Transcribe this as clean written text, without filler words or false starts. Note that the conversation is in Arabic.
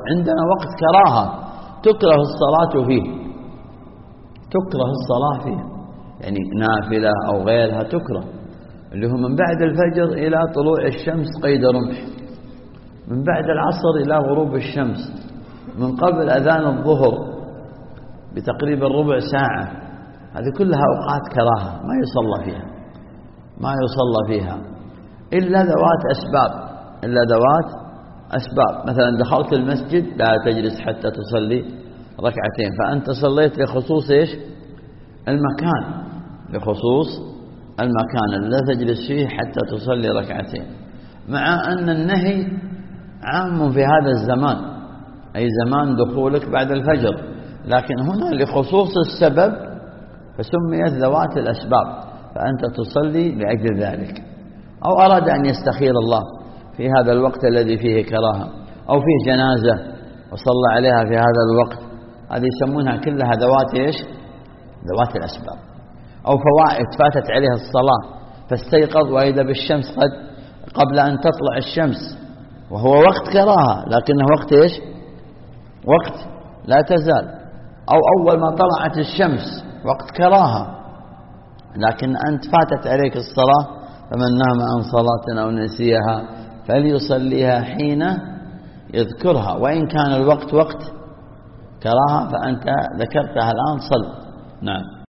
عندنا وقت كراهة تكره الصلاة فيه، تكره الصلاة فيه، يعني نافلة أو غيرها تكره، اللي هو من بعد الفجر إلى طلوع الشمس قيد رمح، من بعد العصر إلى غروب الشمس، من قبل أذان الظهر بتقريبا ربع ساعة، هذه كلها أوقات كراهة ما يصلى فيها، ما يصلى فيها إلا ذوات أسباب، إلا ذوات أسباب. مثلا دخلت المسجد لا تجلس حتى تصلي ركعتين، فأنت صليت لخصوص إيش؟ المكان، لخصوص المكان لا تجلس فيه حتى تصلي ركعتين، مع أن النهي عام في هذا الزمان، أي زمان دخولك بعد الفجر، لكن هنا لخصوص السبب فسميت ذوات الأسباب، فأنت تصلي لأجل ذلك. أو أراد أن يستخير الله في هذا الوقت الذي فيه كراهة، أو فيه جنازة وصلى عليها في هذا الوقت، هذه يسمونها كلها ذوات إيش؟ ذوات الأسباب. أو فوائد فاتت عليها الصلاة فاستيقظ وإذا بالشمس قبل أن تطلع الشمس، وهو وقت كراهة لكنه وقت إيش؟ وقت لا تزال. أو أول ما طلعت الشمس وقت كراهة، لكن أنت فاتت عليك الصلاة، فمن نام عن صلاة أو نسيها فليصليها حين يذكرها، وإن كان الوقت وقت كراهة فأنت ذكرتها الآن صل. نعم.